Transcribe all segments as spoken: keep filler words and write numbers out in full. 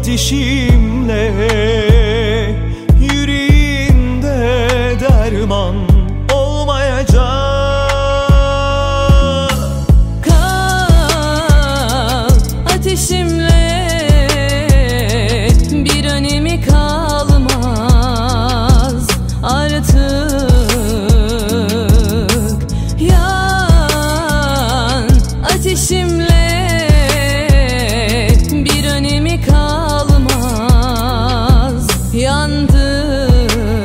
ateşimle, yüreğinde derman olmayacak. Kal ateşimle, bir önemi kalmaz artık. Yan ateşimle, bir önemi kalmaz. Yandım.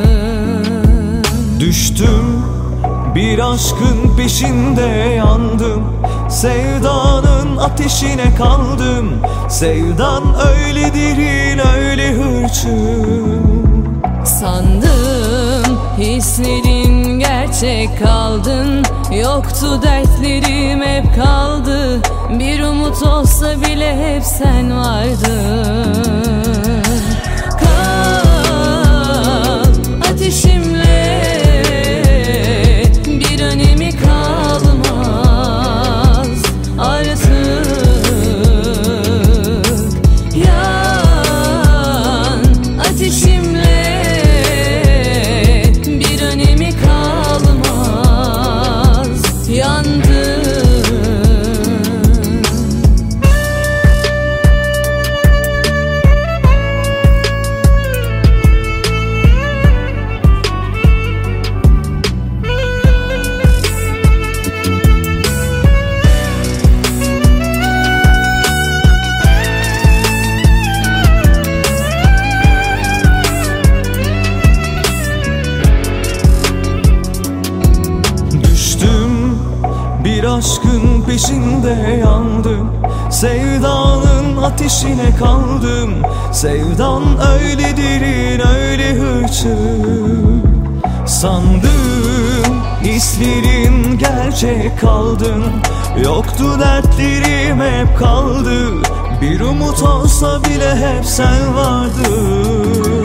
Düştüm bir aşkın peşinde, yandım. Sevdanın ateşine kaldım. Sevdan öyle derin, öyle hırçın. Sandım hislerin gerçek, kaldın. Yoktu dertlerim, hep kaldı. Bir umut olsa bile hep sen vardın. Kal ateşimle, bir önemi kalmaz artık. Yan ateşimle, bir önemi kalmaz. Yandım. Bir aşkın peşinde, yandım. Sevdanın ateşine kaldım. Sevdan öyle derin, öyle hırçın. Sandım hislerin gerçek, kaldın. Yoktu dertlerim, hep kaldı. Bir umut olsa bile hep sen vardın.